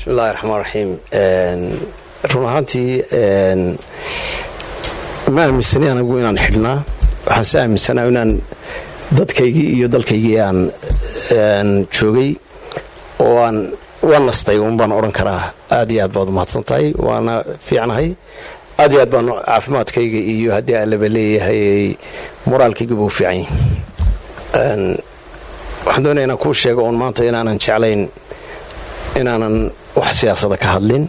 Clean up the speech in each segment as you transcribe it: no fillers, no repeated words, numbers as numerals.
بسم الله الرحمن الرحيم run ahaantii ma aaminsanay anagu inaan xidhnaa waxaan si aaminsanaa inaan dadkaygii iyo dalkaygii aan joogay oo aan nastay baan oran karaa aad iyo aad baad u mahadsantahay waana fiicnahay aad iyo aad baan caafimaadkayga iyo haddii aan laba leeyahay moraalkayga buu fiican waxaan doonayaa inaan kuu sheego oon maanta inaanan jeclayn inaanan wax siyaasada ka hadlin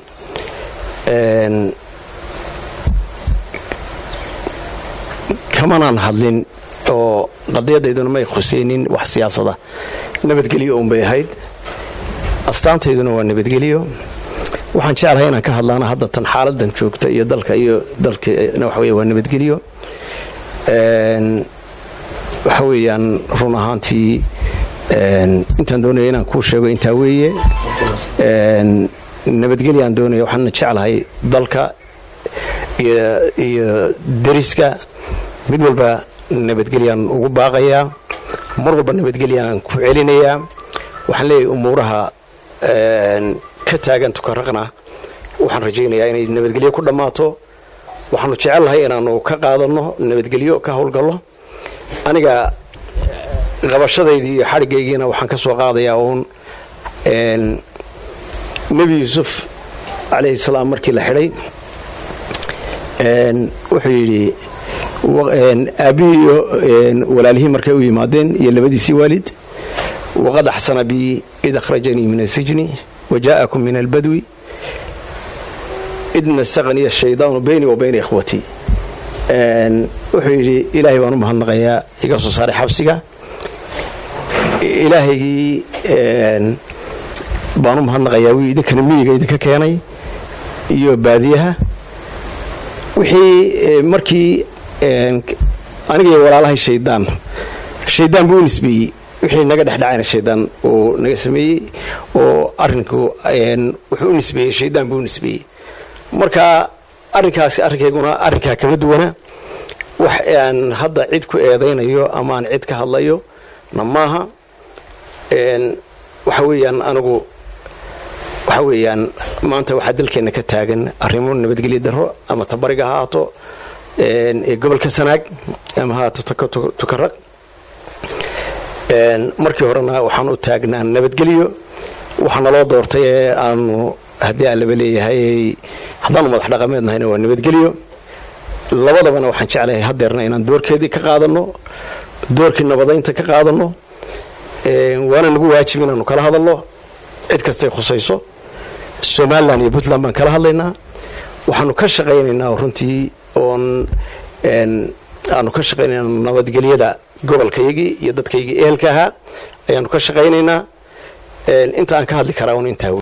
kamanaan hadlin oo qadiyadayduna may khuseynin wax siyaasada nabadgelyo uun bay ahayd astaantayduna waa nabadgelyo waxaan jeclahay inaan ka hadlaana hadda tan xaaladan joogta iyo dalkana waxa weeye waa nabadgelyo waxa weeyaan run ahaantii intaan doonaya inaan kuu sheego intaa weeye nabadgelyaan doonaya waxaana jeclahay dalka iyo deriska mid walba nabadgelyaan ugu baaqayaa mar walba nabadgelyaan ku celinayaa waxaan leeyahay umuuraha ka taagan tukaraqna waxaan rajaynayaa inay nabadgelyo ku dhammaato waxaanu jecelahay inaanu ka qaadano nabadgelyo ka howlgallo aniga qabashadaydii iyo xadhigaygiina waxaan ka soo qaadayaa uun nebi yuusuf calayhi salaam markii la xidhay wuxuu yidhi aabbihii iyo walaalihii markay u yimaadeen iyo labadiisii waalid waqad axsana bii id akhrajanii min asijni wajaa'akum min albadwi id nasaqaniya ashaydaanu baynii wa bayna ikhwatii wuxuu yidhi ilaahay baan u mahadnaqayaa iga soo saaray xabsiga ilaahaygii baan u mahadnaqayaa wii idinkana miyiga idinka keenay iyo baadiyaha wixii markii aniga iyo walaalahay shaydaan buu u nisbeeyey wixii naga dhexdhacayna shaydaan uu naga sameeyey oo arrinku wuxuu u nisbeeyey shaydaan buu u nisbeeyey marka arrinkayguna arrinkaa kama duwana wax aan hadda cid ku eedaynayo ama aan cid ka hadlayo na maaha waxa weeyaan anigu waxa weeyaan maanta waxaa dalkeenna ka taagan arrimo nabadgelyo darro ama tabariga ha ahaato ee gobolka sanaag ama ha ahaato tukaraq markii horena waxaan u taagnaa nabadgelyo waxaa naloo doortay ee aanu haddii aan laba leeyahay haddaanu madax dhaqameed nahayna waa nabadgelyo labadabana waxaan jeclahay haddeerna inaan doorkeedii ka qaadano doorkii nabadaynta ka qaadano waana nagu waajib inaanu kala hadalno cid kastay khusayso somalilan iyo puntland baan kala hadlaynaa waxaanu ka shaqaynaynaa runtii oon aanu ka shaqaynaynaa nabadgelyada gobolkaygii iyo dadkaygii ehelka ahaa ayaanu ka shaqaynaynaa inta aan ka hadli karaa un intaa